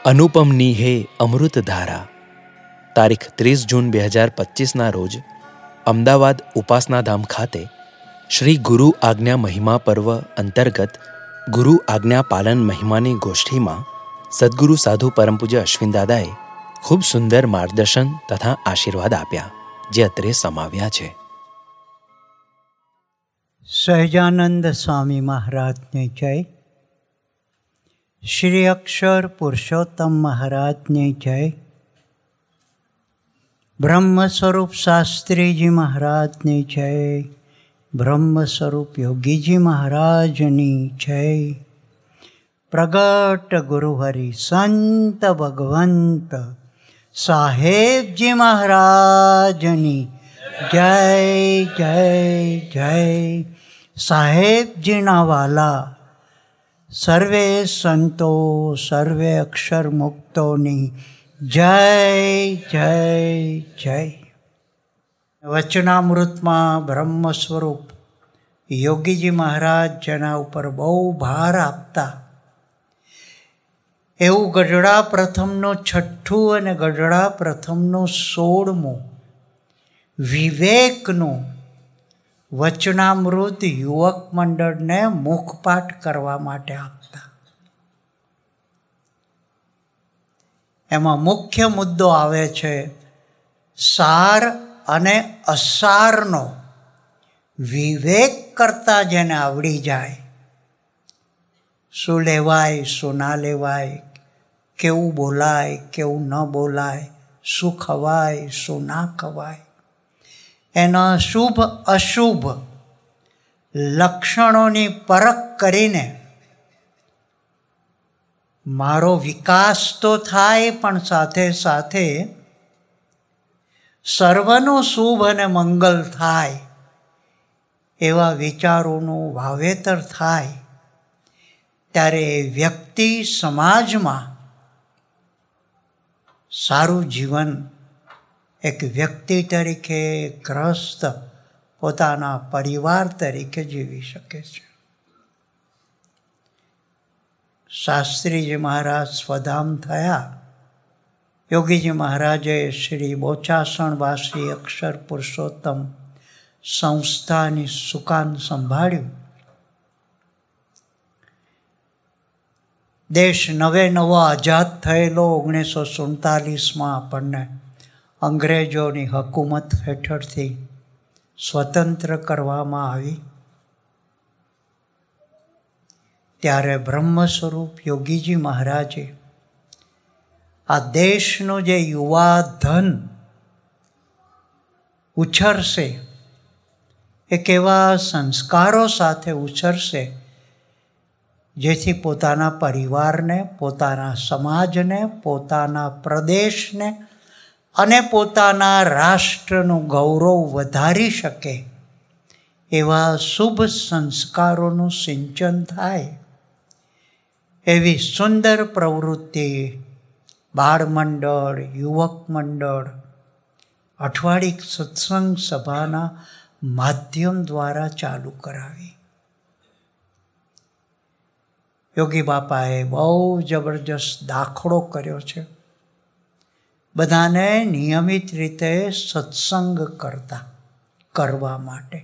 અનુપમની હે અમૃત ધારા. તારીખ 30 જૂન 2025ના રોજ અમદાવાદ ઉપાસનાધામ ખાતે શ્રી ગુરુ આજ્ઞા મહિમા પર્વ અંતર્ગત ગુરુ આજ્ઞા પાલન મહિમાની ગોષ્ઠીમાં સદ્ગુરુ સાધુ પરમ પૂજ્ય અશ્વિનદાદાએ ખૂબ સુંદર માર્ગદર્શન તથા આશીર્વાદ આપ્યા, જે અત્રે સમાવ્યા છે. સહજાનંદ સ્વામી મહારાજની જય. શ્રી અક્ષર પુરુષોત્તમ મહારાજની જય. બ્રહ્મ સ્વરૂપ શાસ્ત્રીજી મહારાજની જય. બ્રહ્મ સ્વરૂપ યોગીજી મહારાજની જય. પ્રગટ ગુરુહરિ સંત ભગવંત સાહેબજી મહારાજની જય જય જય. સાહેબજીના વાલા સર્વે સંતો સર્વે અક્ષર મુક્તોની જય જય જય. વચનામૃતમાં બ્રહ્મ સ્વરૂપ યોગીજી મહારાજ જેના ઉપર બહુ ભાર આપતા, એવું ગઢડા પ્રથમનું 6ઠું અને ગઢડા પ્રથમનું 16મું વિવેકનું વચનામૃત યુવક મંડળને મુખપાઠ કરવા માટે આપતા. એમાં મુખ્ય મુદ્દો આવે છે સાર અને અસારનો વિવેક કરતા જેને આવડી જાય, શું લેવાય શું ના લેવાય, કેવું બોલાય કેવું ન બોલાય, શું ખવાય શું ના ખવાય, એના શુભ અશુભ લક્ષણોની પરખ કરીને મારો વિકાસ તો થાય પણ સાથે સાથે સર્વનું શુભ અને મંગલ થાય એવા વિચારોનું વાવેતર થાય, ત્યારે વ્યક્તિ સમાજમાં સારું જીવન એક વ્યક્તિ તરીકે, ગ્રસ્ત પોતાના પરિવાર તરીકે જીવી શકે છે. શાસ્ત્રીજી મહારાજ સ્વધામ થયા. યોગીજી મહારાજે શ્રી બોચાસણવાસી અક્ષર પુરુષોત્તમ સંસ્થાની સુકાન સંભાળ્યું. દેશ નવે નવો આઝાદ થયેલો 1947માં આપણને અંગ્રેજોની હકુમત હેઠળથી સ્વતંત્ર કરવામાં આવી. ત્યારે બ્રહ્મ સ્વરૂપ યોગીજી મહારાજે આ દેશનું જે યુવા ધન ઉછરશે એ કેવા સંસ્કારો સાથે ઉછરશે, જેથી પોતાના પરિવારને, પોતાના સમાજને, પોતાના પ્રદેશને અને પોતાના રાષ્ટ્રનું ગૌરવ વધારી શકે એવા શુભ સંસ્કારોનું સિંચન થાય, એવી સુંદર પ્રવૃત્તિ બાળમંડળ, યુવક મંડળ, અઠવાડિક સત્સંગ સભાના માધ્યમ દ્વારા ચાલુ કરાવી. યોગી બાપાએ બહુ જબરજસ્ત દાખલો કર્યો છે. બધાને નિયમિત રીતે સત્સંગ કરવા માટે.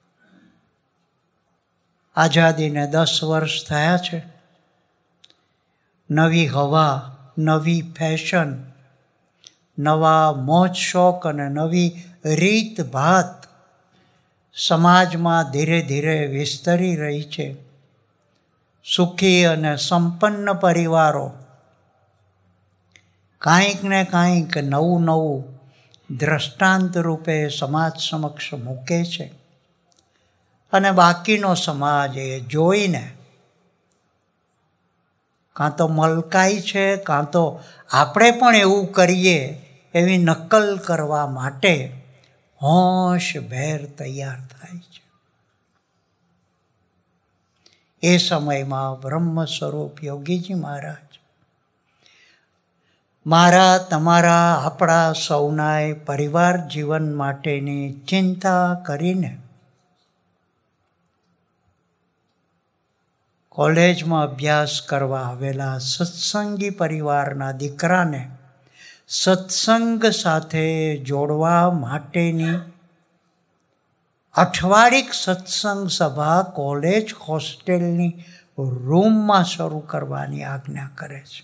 આઝાદીને 10 વર્ષ થયા છે. નવી હવા, નવી ફેશન, નવા મોજ શોખ અને નવી રીત ભાત સમાજમાં ધીરે ધીરે વિસ્તરી રહી છે. સુખી અને સંપન્ન પરિવારો કાંઈક ને કાંઈક નવું નવું દ્રષ્ટાંત રૂપે સમાજ સમક્ષ મૂકે છે, અને બાકીનો સમાજ એ જોઈને કાં તો મલકાય છે, કાં તો આપણે પણ એવું કરીએ એવી નકલ કરવા માટે હોશભેર તૈયાર થાય છે. એ સમયમાં બ્રહ્મ સ્વરૂપ યોગીજી મહારાજ મારા, તમારા, આપણા સૌનાય પરિવાર જીવન માટેની ચિંતા કરીને કોલેજમાં અભ્યાસ કરવા આવેલા સત્સંગી પરિવારના દીકરાને સત્સંગ સાથે જોડવા માટેની અઠવાડિક સત્સંગ સભા કોલેજ હોસ્ટેલની રૂમમાં શરૂ કરવાની આજ્ઞા કરે છે.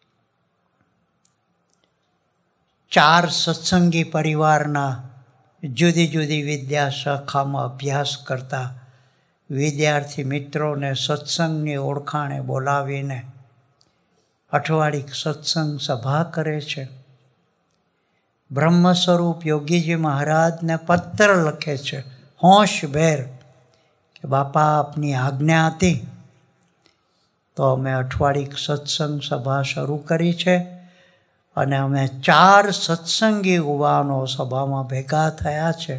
4 સત્સંગી પરિવારના જુદી જુદી વિદ્યા શાખામાં અભ્યાસ કરતા વિદ્યાર્થી મિત્રોને સત્સંગની ઓળખાણે બોલાવીને અઠવાડિક સત્સંગ સભા કરે છે. બ્રહ્મ સ્વરૂપ યોગીજી મહારાજને પત્ર લખે છે હોશભેર કે બાપા આપની આજ્ઞા હતી તો અમે અઠવાડિક સત્સંગ સભા શરૂ કરી છે અને અમે 4 સત્સંગી યુવાનો સભામાં ભેગા થયા છે.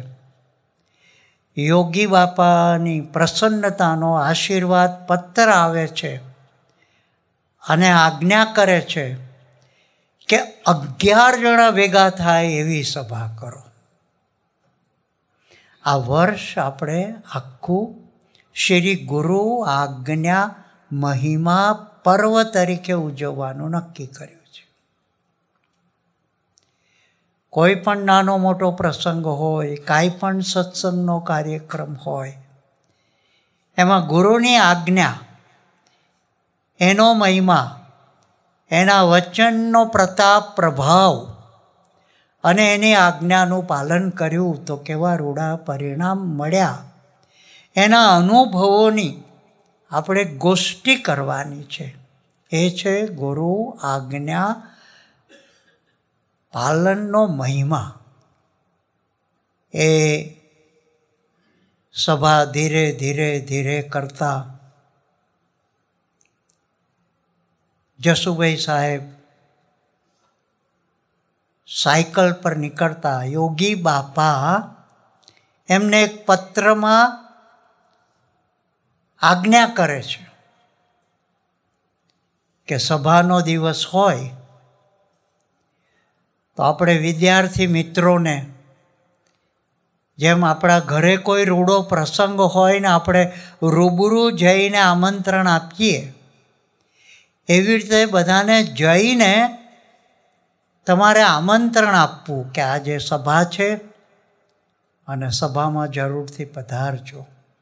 યોગી બાપાની પ્રસન્નતાનો આશીર્વાદ પત્ર આવે છે અને આજ્ઞા કરે છે કે 11 જણા ભેગા થાય એવી સભા કરો. આ વર્ષ આપણે આખું શ્રી ગુરુ આજ્ઞા મહિમા પર્વ તરીકે ઉજવવાનું નક્કી કર્યું છે. કોઈ પણ નાનો મોટો પ્રસંગ હોય, કાંઈ પણ સત્સંગનો કાર્યક્રમ હોય, એમાં ગુરુની આજ્ઞા, એનો મહિમા, એના વચનનો પ્રતાપ પ્રભાવ અને એની આજ્ઞાનું પાલન કર્યું તો કેવા રૂડા પરિણામ મળ્યા, એના અનુભવોની આપણે ગોષ્ઠી કરવાની છે. એ છે ગુરુ આજ્ઞા પાલનનો મહિમા. એ સભા ધીરે ધીરે ધીરે કરતા જસુભાઈ સાહેબ સાયકલ પર નીકળતા યોગી બાપા એમને એક પત્રમાં આજ્ઞા કરે છે કે સભાનો દિવસ હોય તો આપણે વિદ્યાર્થી મિત્રોને જેમ આપણા ઘરે કોઈ રૂડો પ્રસંગ હોય ને આપણે રૂબરૂ જઈને આમંત્રણ આપીએ, એવી રીતે બધાને જઈને તમારે આમંત્રણ આપવું કે આજે સભા છે અને સભામાં જરૂરથી પધારજો.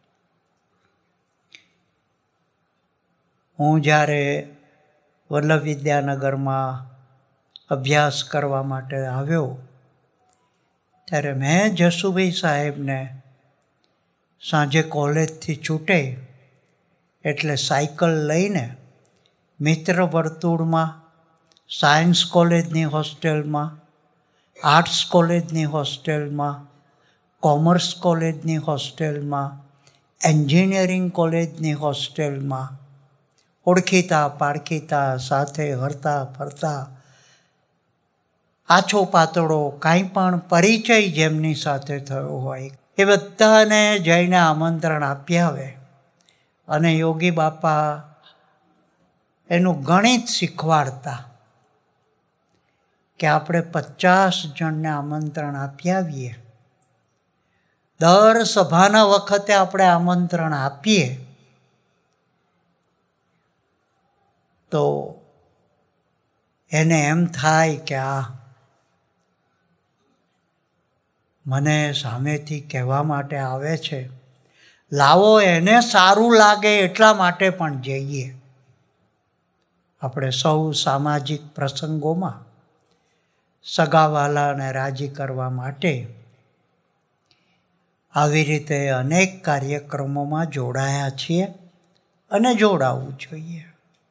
હું જ્યારે વલ્લભ વિદ્યાનગરમાં અભ્યાસ કરવા માટે આવ્યો ત્યારે મેં જસુભાઈ સાહેબને સાંજે કોલેજથી છૂટે એટલે સાયકલ લઈને મિત્ર વર્તુળમાં, સાયન્સ કોલેજની હોસ્ટેલમાં, આર્ટ્સ કોલેજની હોસ્ટેલમાં, કોમર્સ કોલેજની હોસ્ટેલમાં, એન્જિનિયરિંગ કોલેજની હોસ્ટેલમાં ઓળખીતા પાળખીતા સાથે હરતા ફરતા આછો પાતળો કાંઈ પણ પરિચય જેમની સાથે થયો હોય એ બધાને જઈને આમંત્રણ આપી આવે. અને યોગી બાપા એનું ગણિત શીખવાડતા કે આપણે 50 જણને આમંત્રણ આપી આવીએ. દર સભાના વખતે આપણે આમંત્રણ આપીએ તો એને એમ થાય કે આ મને સામેથી કહેવા માટે આવે છે, લાવો એને સારું લાગે એટલા માટે પણ જઈએ. આપણે સૌ સામાજિક પ્રસંગોમાં સગાવાલાને રાજી કરવા માટે આવી રીતે અનેક કાર્યક્રમોમાં જોડાયા છીએ અને જોડાવું જોઈએ.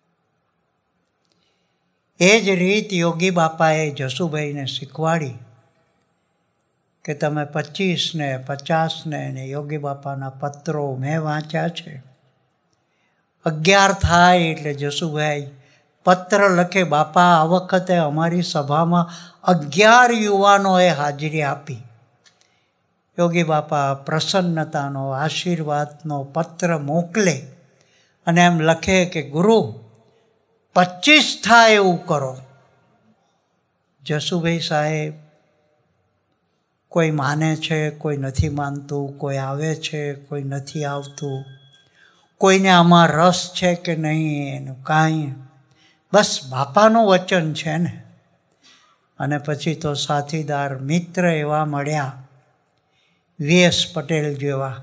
એ જ રીત યોગી બાપાએ જસુભાઈને શીખવાડી કે તમે 25 ને 50 ને યોગી બાપાના પત્રો મેં વાંચ્યા છે. 11 થાય એટલે જસુભાઈ પત્ર લખે, બાપા આ વખતે અમારી સભામાં 11 યુવાનોએ હાજરી આપી. યોગી બાપા પ્રસન્નતાનો આશીર્વાદનો પત્ર મોકલે અને એમ લખે કે ગુરુ 25 થાય એવું કરો. જસુભાઈ સાહેબ કોઈ માને છે, કોઈ નથી માનતું, કોઈ આવે છે, કોઈ નથી આવતું, કોઈને આમાં રસ છે કે નહીં એનું કાંઈ, બસ બાપાનું વચન છે ને. અને પછી તો સાથીદાર મિત્ર એવા મળ્યા VS પટેલ જેવા,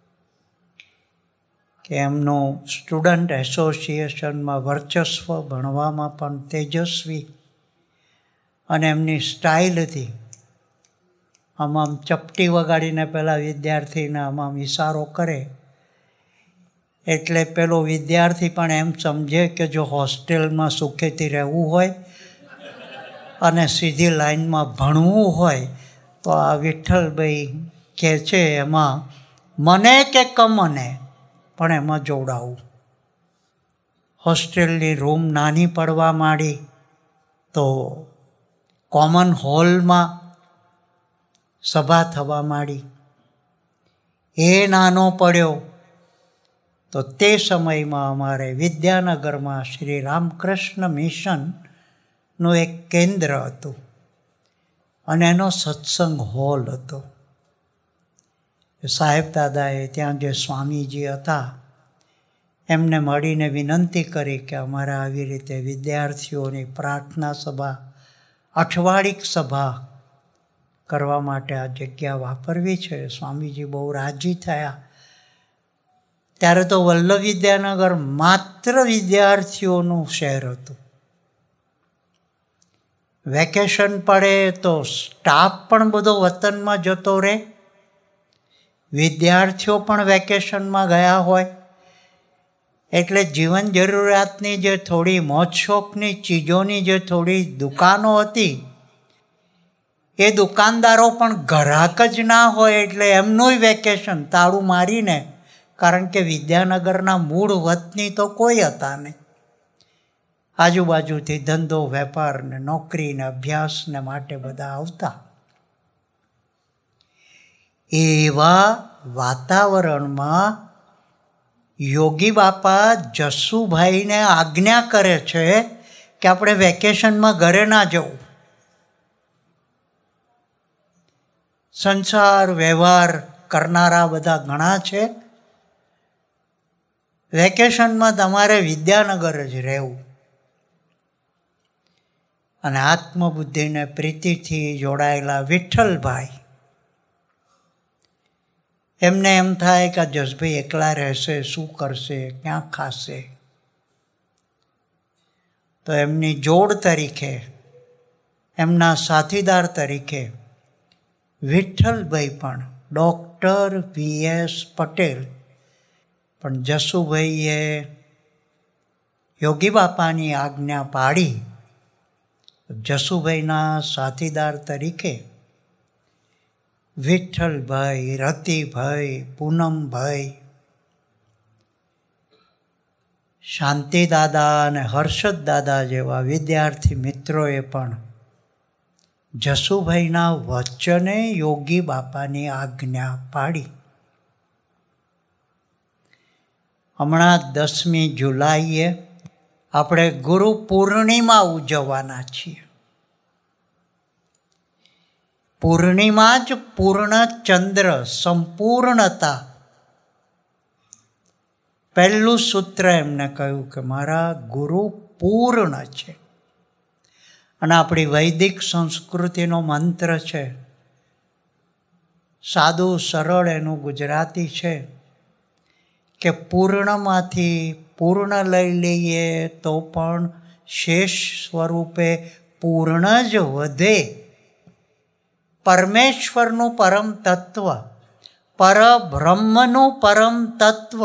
કે એમનું સ્ટુડન્ટ એસોસિએશનમાં વર્ચસ્વ, ભણવામાં પણ તેજસ્વી, અને એમની સ્ટાઇલ હતી આમ ચપટી વગાડીને પેલા વિદ્યાર્થીને આમ ઇશારો કરે એટલે પેલો વિદ્યાર્થી પણ એમ સમજે કે જો હોસ્ટેલમાં સુખેથી રહેવું હોય અને સીધી લાઈનમાં ભણવું હોય તો આ વિઠ્ઠલભાઈ કહે છે એમાં મને કે કમને પણ એમાં જોડાવું. હોસ્ટેલની રૂમ નાની પડવા માંડી તો કોમન હોલમાં સભા થવા માંડી. એ નાનો પડ્યો તો તે સમયમાં અમારે વિદ્યાનગરમાં શ્રી રામકૃષ્ણ મિશનનું એક કેન્દ્ર હતું અને એનો સત્સંગ હોલ હતો. સાહેબ દાદાએ ત્યાં જે સ્વામીજી હતા એમને મળીને વિનંતી કરી કે અમારે આવી રીતે વિદ્યાર્થીઓની પ્રાર્થના સભા, અઠવાડિક સભા કરવા માટે આ જગ્યા વાપરવી છે. સ્વામીજી બહુ રાજી થયા. ત્યારે તો વલ્લભ વિદ્યાનગર માત્ર વિદ્યાર્થીઓનું શહેર હતું. વેકેશન પડે તો સ્ટાફ પણ બધો વતનમાં જતો રહે, વિદ્યાર્થીઓ પણ વેકેશનમાં ગયા હોય, એટલે જીવન જરૂરિયાતની જે થોડી મોજ શોખની ચીજોની જે થોડી દુકાનો હતી એ દુકાનદારો પણ ગ્રાહક જ ના હોય એટલે એમનું વેકેશન તાળું મારીને, કારણ કે વિદ્યાનગરના મૂળ વતની તો કોઈ હતા નહીં, આજુબાજુથી ધંધો વેપાર ને નોકરી ને અભ્યાસને માટે બધા આવતા. એવા વાતાવરણમાં યોગી બાપા જસુભાઈને આજ્ઞા કરે છે કે આપણે વેકેશનમાં ઘરે ના જવું. સંસાર વ્યવહાર કરનારા બધા ઘણા છે, વેકેશનમાં તમારે વિદ્યાનગર જ રહેવું. અને આત્મબુદ્ધિને પ્રીતિથી જોડાયેલા વિઠ્ઠલભાઈ, એમને એમ થાય કે જસભાઈ એકલા રહેશે, શું કરશે, ક્યાં ખાશે, તો એમની જોડ તરીકે, એમના સાથીદાર તરીકે વિઠ્ઠલભાઈ પણ ડૉક્ટર VS પટેલ, પણ જસુભાઈએ યોગી બાપાની આજ્ઞા પાડી જસુભાઈના સાથીદાર તરીકે વિઠ્ઠલભાઈ, રતિભાઈ, પૂનમભાઈ, શાંતિદાદા અને હર્ષદ દાદા જેવા વિદ્યાર્થી મિત્રોએ પણ જસુભાઈના વચને યોગી બાપાની આજ્ઞા પાડી. હમણાં 10મી જુલાઈએ આપણે ગુરુ પૂર્ણિમા ઉજવવાના છીએ. પૂર્ણિમા જ પૂર્ણ ચંદ્ર, સંપૂર્ણતા. પહેલું સૂત્ર એમને કહ્યું કે મારા ગુરુ પૂર્ણ છે. અને આપણી વૈદિક સંસ્કૃતિનો મંત્ર છે, સાદું સરળ એનું ગુજરાતી છે કે પૂર્ણમાંથી પૂર્ણ લઈ લઈએ તો પણ શેષ સ્વરૂપે પૂર્ણ જ વધે. પરમેશ્વરનું પરમ તત્વ, પરબ્રહ્મનું પરમ તત્વ,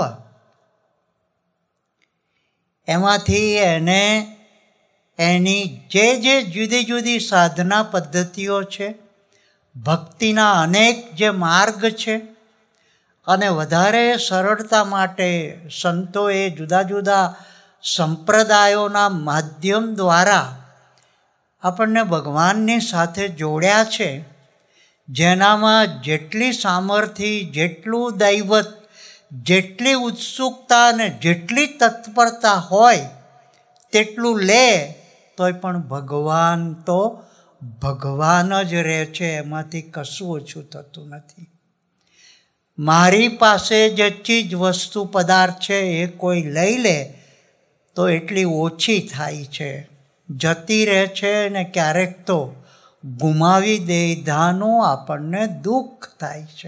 એમાંથી એને એની જે જુદી જુદી સાધના પદ્ધતિઓ છે, ભક્તિના અનેક જે માર્ગ છે, અને વધારે સરળતા માટે સંતોએ જુદા જુદા સંપ્રદાયોના માધ્યમ દ્વારા આપણને ભગવાનની સાથે જોડ્યા છે. જેનામાં જેટલી સામર્થ્ય, જેટલું દૈવત, જેટલી ઉત્સુકતા અને જેટલી તત્પરતા હોય તેટલું લે તોય પણ ભગવાન તો ભગવાન જ રહે છે, એમાંથી કશું ઓછું થતું નથી. મારી પાસે જે ચીજ વસ્તુ પદાર્થ છે એ કોઈ લઈ લે તો એટલી ઓછી થાય છે, જતી રહે છે ને ક્યારેક તો ગુમાવી દેધાનું આપણને દુઃખ થાય છે.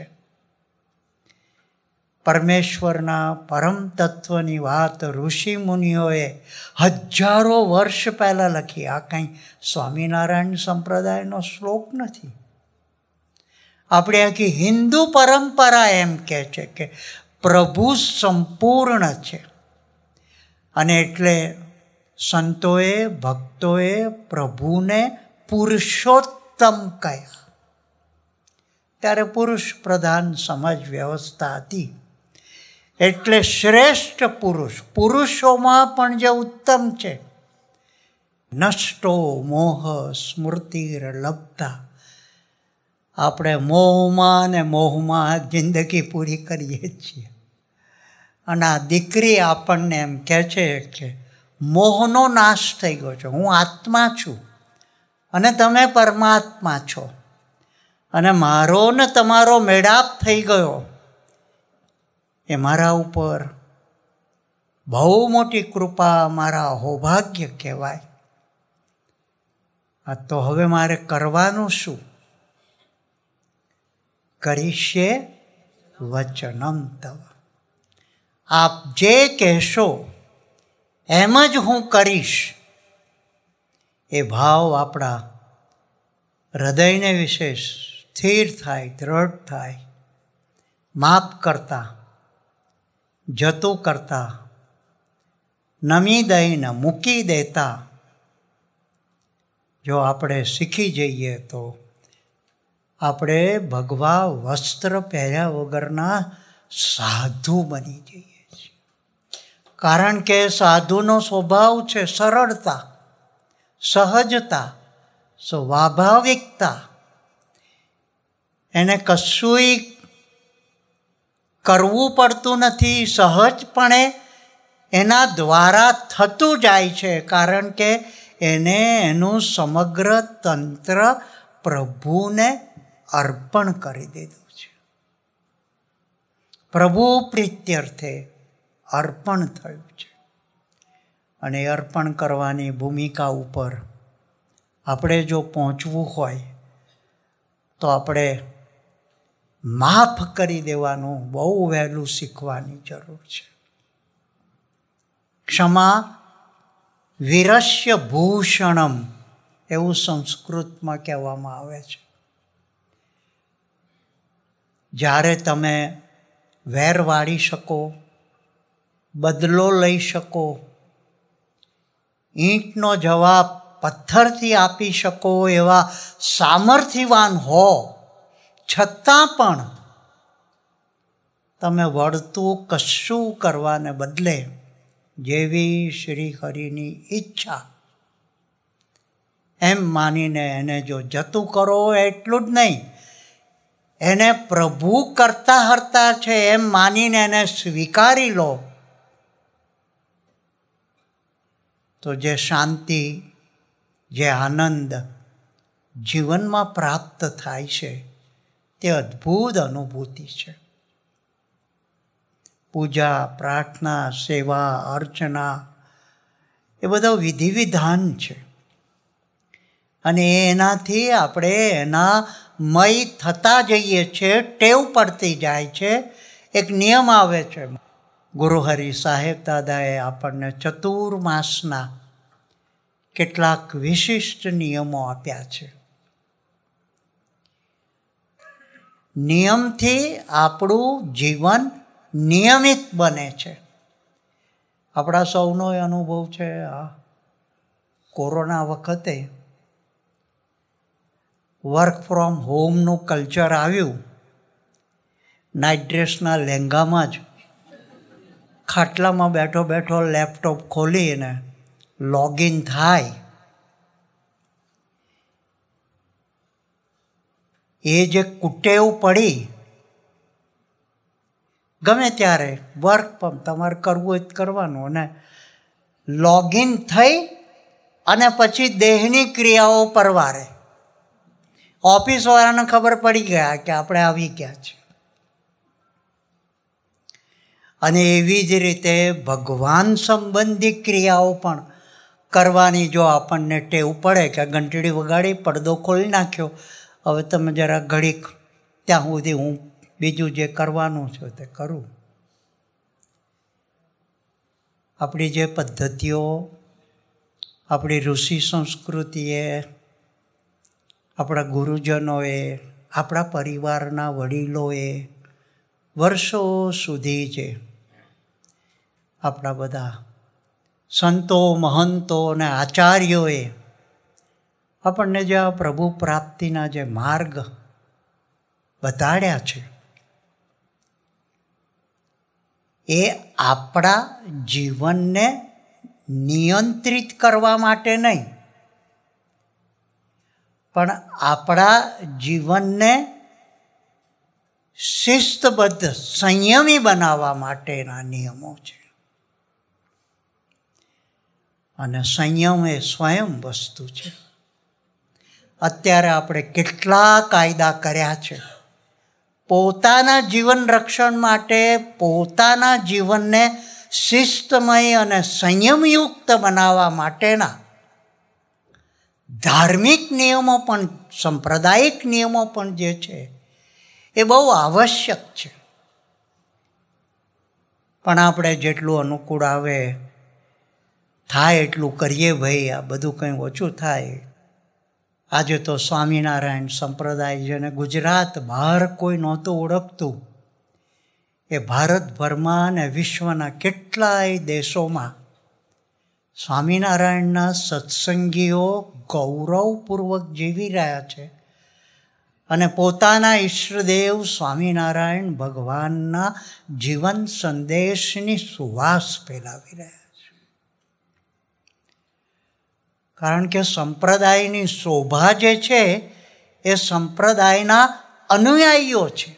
પરમેશ્વરના પરમ તત્વની વાત ઋષિ મુનિઓએ હજારો વર્ષ પહેલાં લખી. આ કંઈ સ્વામિનારાયણ સંપ્રદાયનો શ્લોક નથી. આપણે આખી હિન્દુ પરંપરા એમ કહે છે કે પ્રભુ સંપૂર્ણ છે, અને એટલે સંતોએ ભક્તોએ પ્રભુને પુરુષોત્તમ કહ્યા. ત્યારે પુરુષ પ્રધાન સમાજ વ્યવસ્થા હતી, એટલે શ્રેષ્ઠ પુરુષ, પુરુષોમાં પણ જે ઉત્તમ છે. નષ્ટો મોહ સ્મૃતિર્લબ્ધા. આપણે મોહમાં ને મોહમાં જિંદગી પૂરી કરીએ છીએ. અને આ દીકરી આપણને એમ કહે છે કે મોહનો નાશ થઈ ગયો છે, હું આત્મા છું અને તમે પરમાત્મા છો, અને મારો ને તમારો મેળાપ થઈ ગયો એ મારા ઉપર બહુ મોટી કૃપા, મારા સૌભાગ્ય કહેવાય. આ તો હવે મારે કરવાનું શું? કરીશ્યે વચનમ તવ. આપ જે કહેશો એમ જ હું કરીશ. એ ભાવ આપણા હૃદયને વિશે સ્થિર થાય, દ્રઢ થાય. માફ કરતા, જતું કરતા, નમી દઈને મૂકી દેતા જો આપણે શીખી જઈએ તો આપણે ભગવા વસ્ત્ર પહેર્યા વગરના સાધુ બની જઈએ છીએ. કારણ કે સાધુનો સ્વભાવ છે સરળતા, સહજતા, સ્વાભાવિકતા. એને કશુંય કરવું પડતું નથી, સહજપણે એના દ્વારા થતું જાય છે. કારણ કે એને એનું સમગ્ર તંત્ર પ્રભુને અર્પણ કરી દીધું છે. પ્રભુ પ્રીત્યર્થે અર્પણ થયું છે. અને અર્પણ કરવાની ભૂમિકા ઉપર આપણે જો પહોંચવું હોય તો આપણે માફ કરી દેવાનું બહુ વહેલું શીખવાની જરૂર છે. ક્ષમા વીરસ્ય ભૂષણમ એવું સંસ્કૃતમાં કહેવામાં આવે છે. જ્યારે તમે વેર વાળી શકો, બદલો લઈ શકો, ઈંટનો જવાબ પથ્થરથી આપી શકો એવા સામર્થ્યવાન હો, છતાં પણ તમે વળતું કશું કરવાને બદલે જેવી શ્રી હરિની ઈચ્છા એમ માનીને એને જો જતું કરો, એટલું જ નહીં, એને પ્રભુ કરતા હરતા છે એમ માનીને એને સ્વીકારી લો, તો જે શાંતિ, જે આનંદ જીવનમાં પ્રાપ્ત થાય છે તે અદ્ભુત અનુભૂતિ છે. પૂજા, પ્રાર્થના, સેવા, અર્ચના એ બધો વિધિ વિધાન છે. અને એનાથી આપણે એના મય થતા જઈએ છીએ, ટેવ પડતી જાય છે, એક નિયમ આવે છે. ગુરુ હરિ સાહેબ દાદાએ આપણને ચતુર્માસના કેટલાક વિશિષ્ટ નિયમો આપ્યા છે. નિયમથી આપણું જીવન નિયમિત બને છે. આપણા સૌનો અનુભવ છે. આ કોરોના વખતે વર્ક ફ્રોમ હોમનું કલ્ચર આવ્યું. નાઇટ ડ્રેસના લહેંગામાં જ ખાટલામાં બેઠો બેઠો લેપટોપ ખોલીને લોગિન થાય. એ જે કુટેવ પડી, ગમે ત્યારે વર્ક પણ તમારે કરવું હોય તો કરવાનું, અને લોગિન થઈ અને પછી દેહની ક્રિયાઓ પરવારે. ઓફિસવાળાને ખબર પડી ગયા કે આપણે આવી ગયા છે. અને એવી જ રીતે ભગવાન સંબંધી ક્રિયાઓ પણ કરવાની જો આપણને ટેવ પડે કે ઘંટડી વગાડી પડદો ખોલી નાખ્યો, હવે તમે જરા ઘડીક ત્યાં સુધી હું બીજું જે કરવાનું છે તે કરું. આપણી જે પદ્ધતિઓ, આપણી ઋષિ સંસ્કૃતિએ, આપણા ગુરુજનોએ, આપણા પરિવારના વડીલોએ વર્ષો સુધી જે આપણા બધા સંતો, મહંતો અને આચાર્યોએ આપણને જે આ પ્રભુ પ્રાપ્તિના જે માર્ગ બતાડ્યા છે, એ આપણા જીવનને નિયંત્રિત કરવા માટે નહીં, પણ આપણા જીવનને શિસ્તબદ્ધ, સંયમી બનાવવા માટેના નિયમો છે. અને સંયમ એ સ્વયં વસ્તુ છે. અત્યારે આપણે કેટલા કાયદા કર્યા છે પોતાના જીવન રક્ષણ માટે, પોતાના જીવનને શિસ્તમય અને સંયમયુક્ત બનાવવા માટેના ધાર્મિક નિયમો પણ, સાંપ્રદાયિક નિયમો પણ જે છે એ બહુ આવશ્યક છે. પણ આપણે જેટલું અનુકૂળ આવે થાય એટલું કરીએ ભાઈ, આ બધું કંઈ ઓછું થાય. આજે તો સ્વામિનારાયણ સંપ્રદાય જેને ગુજરાત બહાર કોઈ નહોતું ઓળખતું, એ ભારતભરમાં અને વિશ્વના કેટલાય દેશોમાં સ્વામિનારાયણના સત્સંગીઓ ગૌરવપૂર્વક જીવી રહ્યા છે અને પોતાના ઈષ્ટદેવ સ્વામિનારાયણ ભગવાનના જીવન સંદેશની સુવાસ ફેલાવી રહ્યા છે. કારણ કે સંપ્રદાયની શોભા જે છે એ સંપ્રદાયના અનુયાયીઓ છે.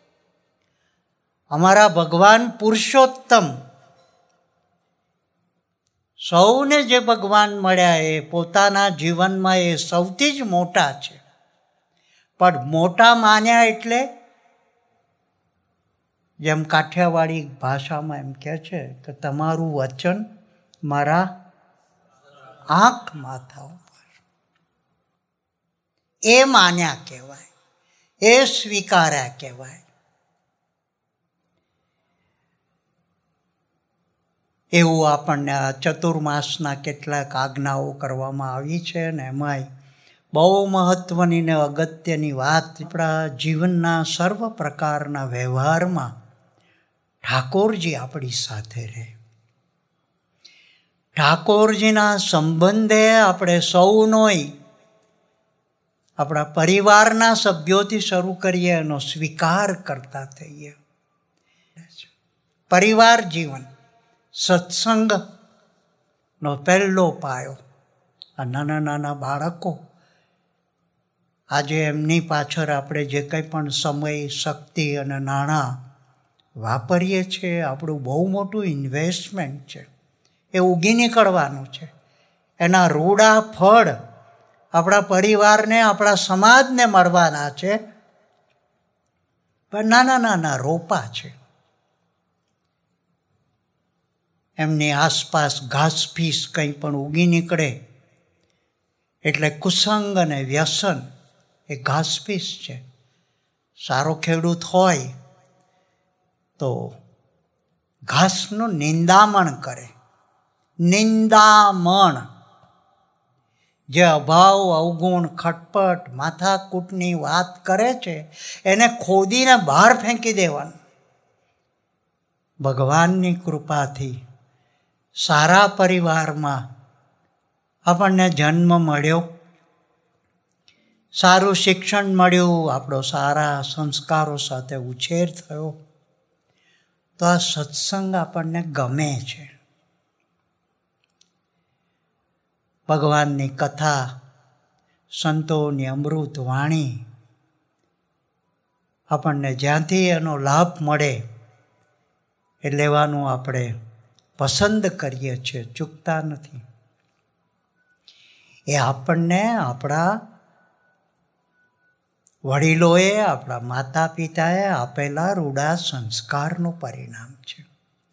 અમારા ભગવાન પુરુષોત્તમ, સૌને જે ભગવાન મળ્યા એ પોતાના જીવનમાં એ સૌથી જ મોટા છે. પણ મોટા માન્યા એટલે જેમ કાઠિયાવાડી ભાષામાં એમ કહે છે કે તમારું વચન મારા આંખ માથા ઉપર, એ માન્યા કહેવાય, એ સ્વીકાર્યા કહેવાય. એવું આપણને આ ચતુર્માસના કેટલાક આજ્ઞાઓ કરવામાં આવી છે ને એમાંય બહુ મહત્ત્વની ને અગત્યની વાત, આપણા જીવનના સર્વ પ્રકારના વ્યવહારમાં ઠાકોરજી આપણી સાથે રહે. ઠાકોરજીના સંબંધે આપણે સૌનોય, આપણા પરિવારના સભ્યોથી શરૂ કરીએ એનો સ્વીકાર કરતા થઈએ. પરિવાર જીવન, સત્સંગનો પહેલો પાયો. આ નાના નાના બાળકો, આજે એમની પાછળ આપણે જે કંઈ પણ સમય, શક્તિ અને નાણાં વાપરીએ છીએ, આપણું બહુ મોટું ઇન્વેસ્ટમેન્ટ છે. એ ઉગી નીકળવાનું છે. એના રૂડા ફળ આપણા પરિવારને, આપણા સમાજને મળવાના છે. પણ નાના નાના રોપા છે. એમની આસપાસ ઘાસફીસ કંઈ પણ ઉગી નીકળે એટલે કુસંગ અને વ્યસન એ ઘાસફીસ છે. સારો ખેડૂત હોય તો ઘાસનું નિંદામણ કરે. નિંદામણ, જે અભાવ, અવગુણ, ખટપટ, માથાકૂટની વાત કરે છે એને ખોદીને બહાર ફેંકી દેવાનું. ભગવાનની કૃપાથી સારા પરિવારમાં આપણને જન્મ મળ્યો, સારું શિક્ષણ મળ્યું, આપણો સારા સંસ્કારો સાથે ઉછેર થયો, તો આ સત્સંગ આપણને ગમે છે. ભગવાનની કથા, સંતોની અમૃત વાણી આપણને જ્યાંથી એનો લાભ મળે એ લેવાનું આપણે પસંદ કરીએ છીએ, ચૂકતા નથી. એ આપણને આપણા વડીલોએ, આપણા માતા પિતાએ આપેલા રૂડા સંસ્કારનું પરિણામ છે.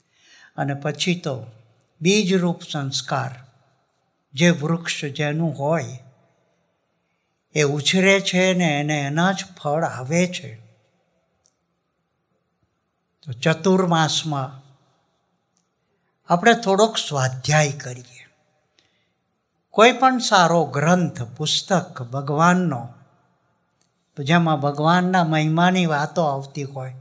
અને પછી તો બીજરૂપ સંસ્કાર, જે વૃક્ષ જેનું હોય એ ઉછરે છે ને એને એના જ ફળ આવે છે. તો ચતુર્માસમાં આપણે થોડોક સ્વાધ્યાય કરીએ. કોઈ પણ સારો ગ્રંથ, પુસ્તક ભગવાનનો, જેમાં ભગવાનના મહિમાની વાતો આવતી હોય,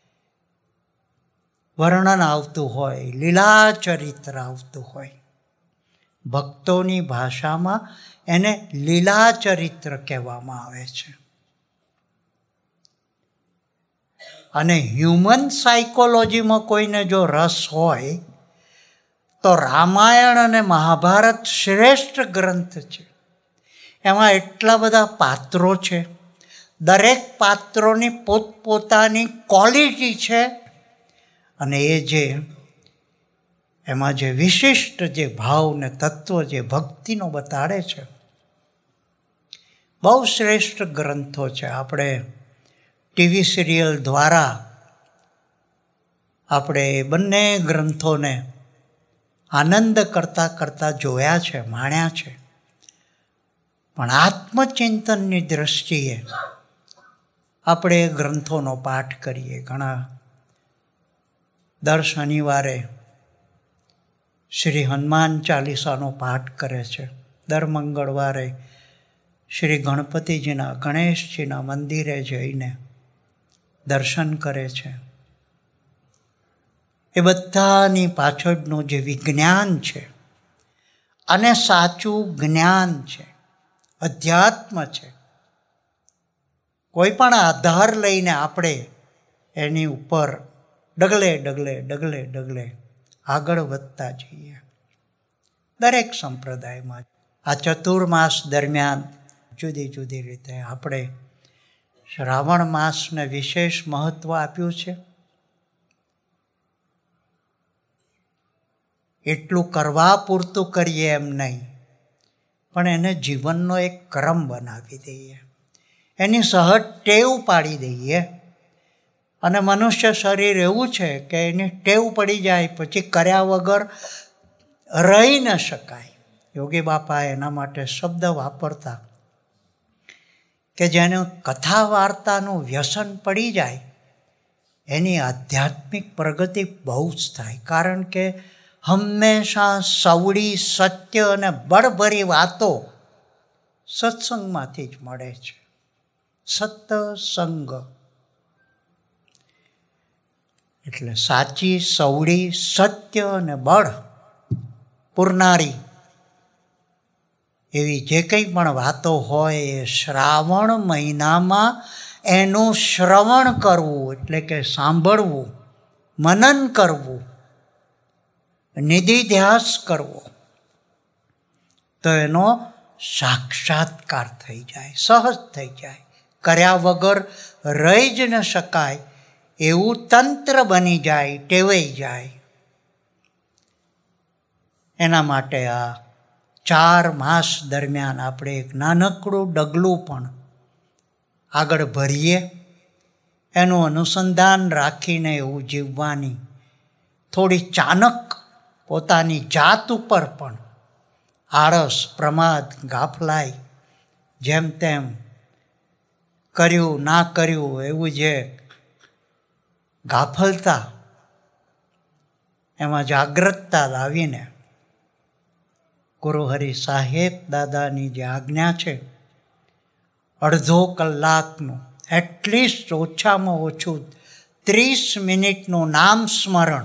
વર્ણન આવતું હોય, લીલા ચરિત્ર આવતું હોય, ભક્તોની ભાષામાં એને લીલા ચરિત્ર કહેવામાં આવે છે. અને હ્યુમન સાયકોલોજીમાં કોઈને જો રસ હોય તો રામાયણ અને મહાભારત શ્રેષ્ઠ ગ્રંથ છે. એમાં એટલા બધા પાત્રો છે, દરેક પાત્રોની પોતપોતાની ક્વોલિટી છે, અને એ જે એમાં જે વિશિષ્ટ જે ભાવ ને તત્વ જે ભક્તિનો બતાડે છે, બહુ શ્રેષ્ઠ ગ્રંથો છે. આપણે ટીવી સિરિયલ દ્વારા આપણે બંને ગ્રંથોને આનંદ કરતાં કરતાં જોયા છે, માણ્યા છે. પણ આત્મચિંતનની દૃષ્ટિએ આપણે ગ્રંથોનો પાઠ કરીએ. ઘણા દર શનિવારે શ્રી હનુમાન ચાલીસાનો પાઠ કરે છે. દર મંગળવારે શ્રી ગણપતિજીના, ગણેશજીના મંદિરે જઈને દર્શન કરે છે. એ બધાની પાછળનું જે વિજ્ઞાન છે અને સાચું જ્ઞાન છે, અધ્યાત્મ છે. કોઈ પણ આધાર લઈને આપણે એની ઉપર ડગલે ડગલે ડગલે ડગલે આગળ વધતા જઈએ. દરેક સંપ્રદાયમાં આ ચતુર્માસ દરમિયાન જુદી જુદી રીતે આપણે શ્રાવણ માસને વિશેષ મહત્વ આપ્યું છે. એટલું કરવા પૂરતું કરીએ એમ નહીં, પણ એને જીવનનો એક ક્રમ બનાવી દઈએ, એની સહજ ટેવ પાડી દઈએ. અને મનુષ્ય શરીર એવું છે કે એની ટેવ પડી જાય પછી કર્યા વગર રહી ન શકાય. યોગી બાપા એના માટે શબ્દ વાપરતા કે જેને કથા વાર્તાનું વ્યસન પડી જાય એની આધ્યાત્મિક પ્રગતિ બહુ જ થાય. કારણ કે હંમેશા સવડી, સત્ય અને બળભરી વાતો સત્સંગમાંથી જ મળે છે. સત્સંગ એટલે સાચી, સવડી, સત્ય અને બળ પૂરનારી એવી જે કંઈ પણ વાતો હોય એ શ્રાવણ મહિનામાં એનું શ્રવણ કરવું, એટલે કે સાંભળવું, મનન કરવું, નિધિધ્યાસ કરવો, તો એનો સાક્ષાત્કાર થઈ જાય, સહજ થઈ જાય. કર્યા વગર રહી જ ન શકાય એવું તંત્ર બની જાય, ટેવાઈ જાય. એના માટે આ 4 માસ દરમિયાન આપણે એક નાનકડું ડગલું પણ આગળ ભરીએ, એનું અનુસંધાન રાખીને એવું જીવવાની થોડી ચાનક પોતાની જાત ઉપર પણ આળસ, પ્રમાદ, ગાફલાઈ, જેમ તેમ કર્યું ના કર્યું એવું જે ગાફલતા, એમાં જાગ્રતતા લાવીને ગુરુહરિ સાહેબ દાદાની જે આજ્ઞા છે, અડધો કલાકનું એટલીસ્ટ ઓછામાં ઓછું 30 મિનિટનું નામ સ્મરણ,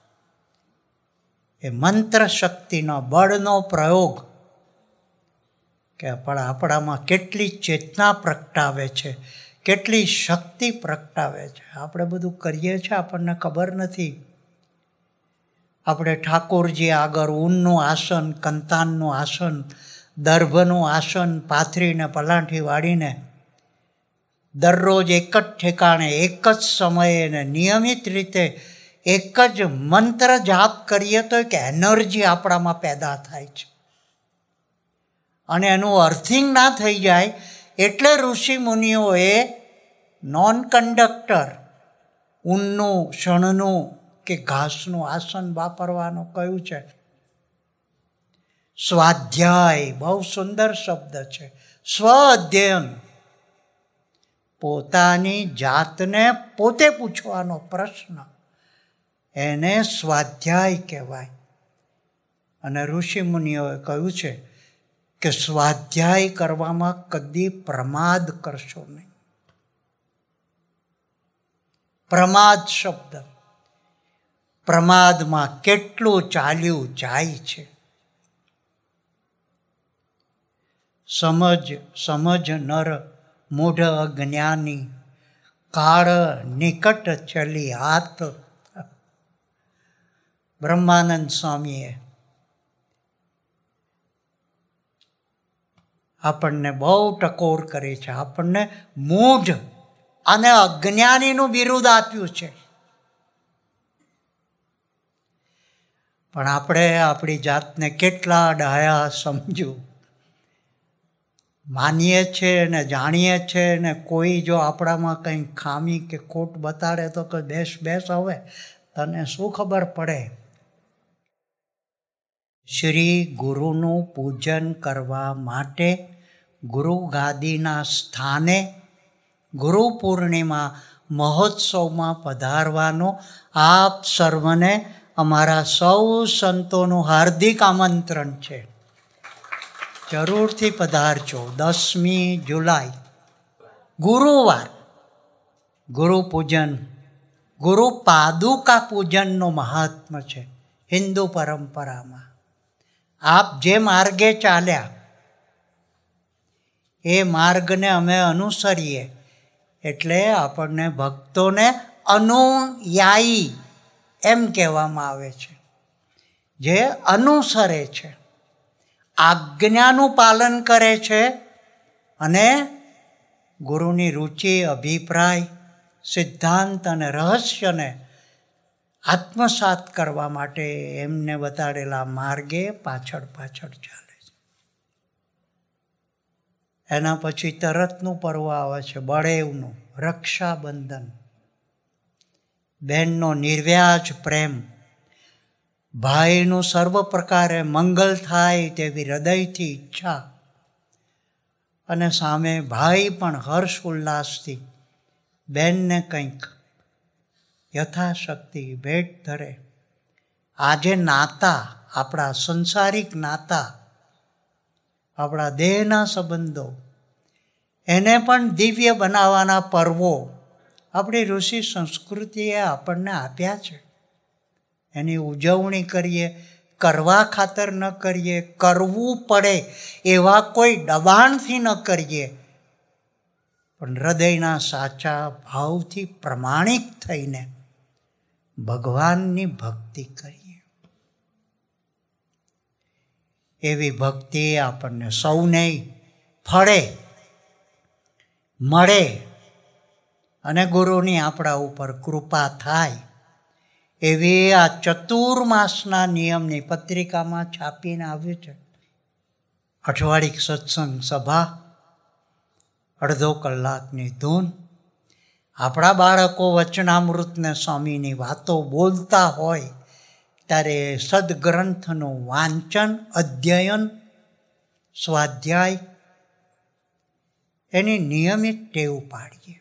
એ મંત્ર શક્તિનો બળનો પ્રયોગ કે આપણામાં કેટલી ચેતના પ્રગટાવે છે, કેટલી શક્તિ પ્રગટાવે છે. આપણે બધું કરીએ છીએ, આપણને ખબર નથી. આપણે ઠાકોરજી આગળ ઊનનું આસન, કંતાનનું આસન, દર્ભનું આસન પાથરીને પલાંઠી વાળીને દરરોજ એક જ ઠેકાણે, એક જ સમયે ને નિયમિત રીતે એક જ મંત્ર જાપ કરીએ તો એક એનર્જી આપણામાં પેદા થાય છે. અને એનું અર્થિંગ ના થઈ જાય એટલે ઋષિ મુનિઓએ નોન કંડક્ટર ઊનનું, શણનું કે ઘાસનું આસન વાપરવાનું કહ્યું છે. સ્વાધ્યાય બહુ સુંદર શબ્દ છે. સ્વ અધ્યયન, પોતાની જાતને પોતે પૂછવાનો પ્રશ્ન, એને સ્વાધ્યાય કહેવાય. અને ઋષિ મુનિઓએ કહ્યું છે કે સ્વાધ્યાય કરવામાં કદી પ્રમાદ કરશો નહીં. પ્રમાદ શબ્દ, પ્રમાદમાં કેટલું ચાલ્યું જાય છે. સમજ નર મૂઢ અજ્ઞાની, કાળ નિકટ ચલી હાથ. બ્રહ્માનંદ સ્વામીએ આપણને બહુ ટકોર કરી છે. આપણને મૂઢ અને અજ્ઞાનીનું બિરુદ આપ્યું છે. પણ આપણે આપણી જાતને કેટલા ડાયા સમજ્યું માનીએ છીએ ને જાણીએ છીએ ને કોઈ જો આપણામાં કંઈ ખામી કે ખોટ બતાડે તો કે બેસ હવે તને શું ખબર પડે. શ્રી ગુરુનું પૂજન કરવા માટે ગુરુ ગાદીના સ્થાને ગુરુ પૂર્ણિમા મહોત્સવમાં પધારવાનો આપ સર્વને અમારા સૌ સંતોનું હાર્દિક આમંત્રણ છે. જરૂરથી પધારજો. 10મી જુલાઈ ગુરુવાર, ગુરુ પૂજન, ગુરુ પાદુકા પૂજનનું મહાત્મ્ય છે હિન્દુ પરંપરામાં. આપ જે માર્ગે ચાલ્યા એ માર્ગને અમે અનુસરીએ એટલે આપણને ભક્તોને અનુયાયી એમ કહેવામાં આવે છે. જે અનુસરે છે, આજ્ઞાનું પાલન કરે છે અને ગુરુની રુચિ, અભિપ્રાય, સિદ્ધાંત અને રહસ્યને આત્મસાત કરવા માટે એમને બતાડેલા માર્ગે પાછળ ચાલે છે. એના પછી તરતનું પર્વ આવે છે બળેવનું, રક્ષાબંધન. બહેનનો નિર્વ્યાજ પ્રેમ, ભાઈનું સર્વ પ્રકારે મંગલ થાય તેવી હૃદયથી ઈચ્છા, અને સામે ભાઈ પણ હર્ષ ઉલ્લાસથી બહેનને કંઈક યથાશક્તિ ભેટ ધરે. આજે નાતા, આપણા સંસારિક નાતા, આપણા દેહના સંબંધો, એને પણ દિવ્ય બનાવવાના પર્વો આપણી ઋષિ સંસ્કૃતિએ આપણને આપ્યા છે. એની ઉજવણી કરીએ, કરવા ખાતર ન કરીએ, કરવું પડે એવા કોઈ દબાણથી ન કરીએ, પણ હૃદયના સાચા ભાવથી પ્રમાણિક થઈને ભગવાનની ભક્તિ કરીએ. એવી ભક્તિ આપણને સૌને ફળે, મળે અને ગુરુની આપણા ઉપર કૃપા થાય એવી આ ચતુર્માસના નિયમની પત્રિકામાં છાપીને આવ્યું છે. અઠવાડિક સત્સંગ સભા, અડધો કલાકની ધૂન. આપણા બાળકો વચનામૃતને સ્વામીની વાતો બોલતા હોય ત્યારે સદગ્રંથનું વાંચન, અધ્યયન, સ્વાધ્યાય એની નિયમિત ટેવ પાડીએ.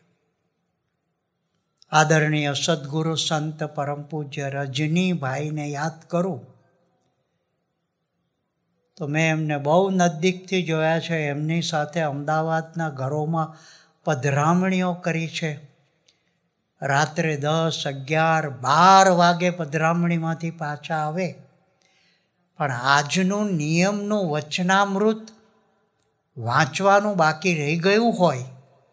આદરણીય સદગુરુ સંત પરમ પૂજ્ય રજનીભાઈને યાદ કરું તો મેં એમને બહુ નજીકથી જોયા છે. એમની સાથે અમદાવાદના ઘરોમાં પધરામણીઓ કરી છે. રાત્રે 10, 11, 12 વાગે પધરામણીમાંથી પાછા આવે. પણ આજનું નિયમનું વચનામૃત વાંચવાનું બાકી રહી ગયું હોય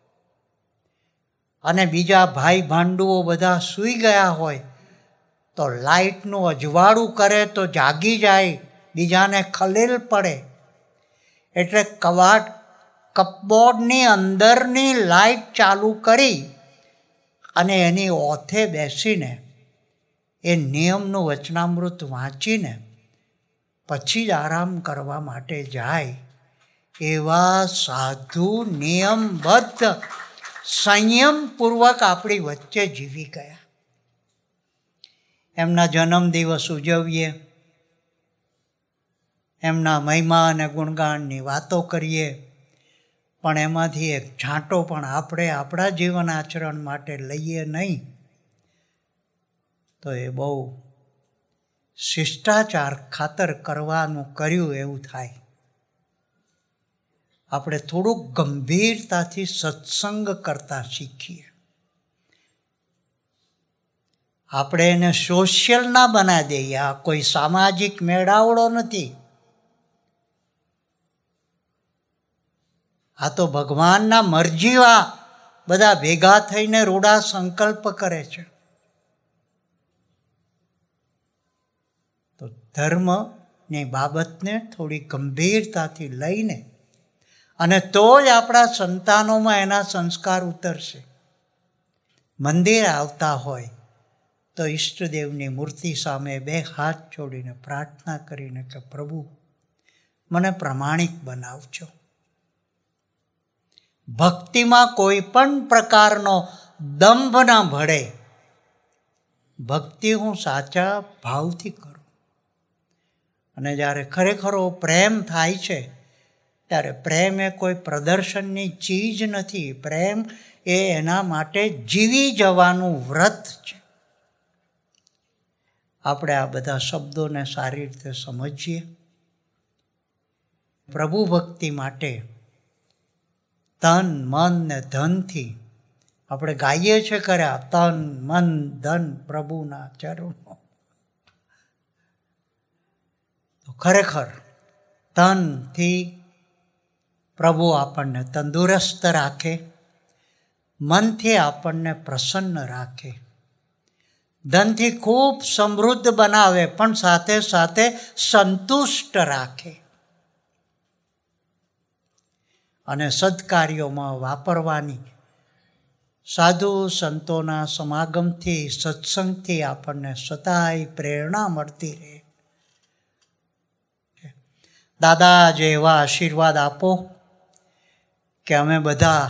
અને બીજા ભાઈ ભાંડુઓ બધા સૂઈ ગયા હોય તો લાઇટનું અજવાળું કરે તો જાગી જાય, બીજાને ખલેલ પડે. એટલે કપબોર્ડની અંદરની લાઇટ ચાલુ કરી અને એની ઓથે બેસીને એ નિયમનું વચનામૃત વાંચીને પછી જ આરામ કરવા માટે જાય. એવા સાધુ નિયમબદ્ધ સંયમપૂર્વક આપણી વચ્ચે જીવી ગયા. એમના જન્મદિવસ ઉજવીએ, એમના મહિમા અને ગુણગાનની વાતો કરીએ, પણ એમાંથી એક છાંટો પણ આપણે આપણા જીવન આચરણ માટે લઈએ નહીં, તો એ બહુ શિષ્ટાચાર ખાતર કરવાનું કર્યું એવું થાય. આપણે થોડુંક ગંભીરતાથી સત્સંગ કરતા શીખીએ. આપણે એને સોશિયલ ના બનાવી દઈએ. આ કોઈ સામાજિક મેળાવડો નથી. આ તો ભગવાનના મરજીવા બધા ભેગા થઈને રૂડા સંકલ્પ કરે છે. તો ધર્મની બાબતને થોડી ગંભીરતાથી લઈને અને તો જ આપણા સંતાનોમાં એના સંસ્કાર ઉતરશે. મંદિર આવતા હોય તો ઈષ્ટદેવની મૂર્તિ સામે 2 હાથ જોડીને પ્રાર્થના કરીને કે પ્રભુ મને પ્રમાણિક બનાવજો. ભક્તિમાં કોઈ પણ પ્રકારનો દંભ ના ભળે. ભક્તિ હું સાચા ભાવથી કરું. અને જ્યારે ખરેખરો પ્રેમ થાય છે ત્યારે પ્રેમ એ કોઈ પ્રદર્શનની ચીજ નથી. પ્રેમ એ એના માટે જીવી જવાનું વ્રત છે. આપણે આ બધા શબ્દોને સારી રીતે સમજીએ. પ્રભુ ભક્તિ માટે તન મન ને ધનથી આપણે ગાઈએ છીએ કર્યા, તન મન ધન પ્રભુના ચરણો. તો ખરેખર તનથી પ્રભુ આપણને તંદુરસ્ત રાખે, મનથી આપણને પ્રસન્ન રાખે, ધનથી ખૂબ સમૃદ્ધ બનાવે, પણ સાથે સાથે સંતુષ્ટ રાખે અને સદકાર્યોમાં વાપરવાની સાધુ સંતોના સમાગમથી, સત્સંગથી આપણને સદાય પ્રેરણા મળતી રહે. દાદા જે એવા આશીર્વાદ આપો કે અમે બધા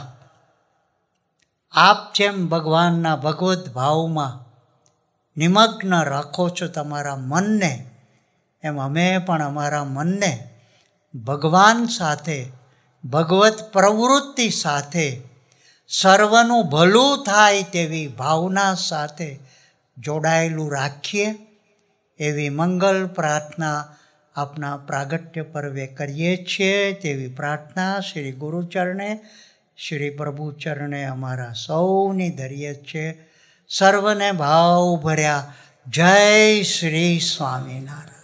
આપ જેમ ભગવાનના ભગવત ભાવમાં નિમગ્ન રાખો છો તમારા મનને, એમ અમે પણ અમારા મનને ભગવાન સાથે, ભગવત પ્રવૃત્તિ સાથે, સર્વનું ભલું થાય તેવી ભાવના સાથે જોડાયેલું રાખીએ. એવી મંગલ પ્રાર્થના આપના પ્રાગટ્ય પર્વે કરીએ છીએ. તેવી પ્રાર્થના શ્રી ગુરુચરણે, શ્રી પ્રભુચરણે અમારા સૌની ધરીએ છીએ. સર્વને ભાવ ભર્યા જય શ્રી સ્વામિનારાયણ.